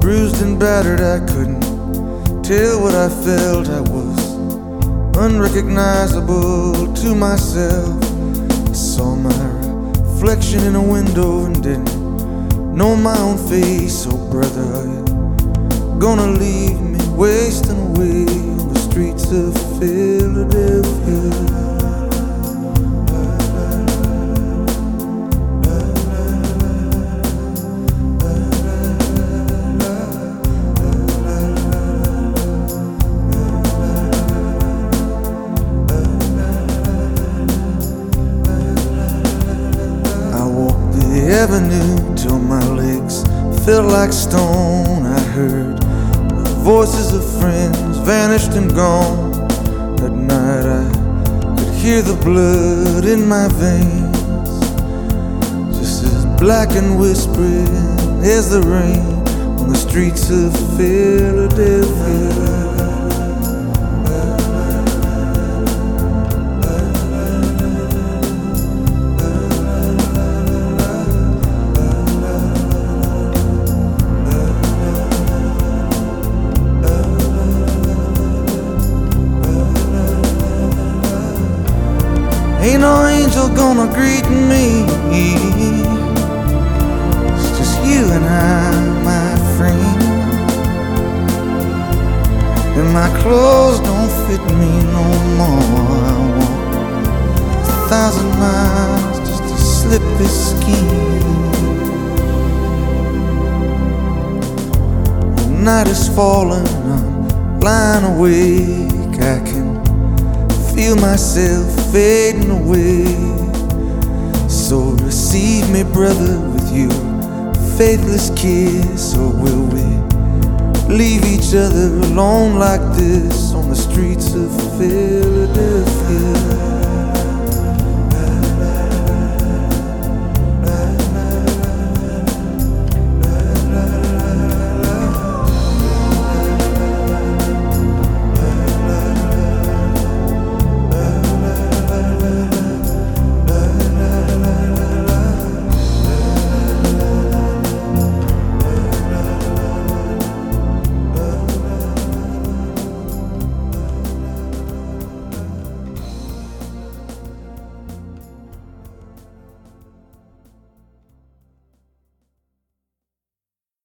bruised and battered, I couldn't tell what I felt. I was unrecognizable to myself. I saw my reflection in a window and didn't know my own face. Oh brother, are you gonna leave me wasting away on the streets of Philadelphia? Avenue till my legs felt like stone. I heard the voices of friends vanished and gone. At night I could hear the blood in my veins, just as black and whispering as the rain on the streets of Philadelphia. Ain't no angel gonna greet me. It's just you and I, my friend. And my clothes don't fit me no more. I walk 1,000 miles just to slip this skin. The night is falling, I'm lying awake. I can feel myself fading away. So receive me, brother, with your faithless kiss. Or will we leave each other alone like this on the streets of Philadelphia?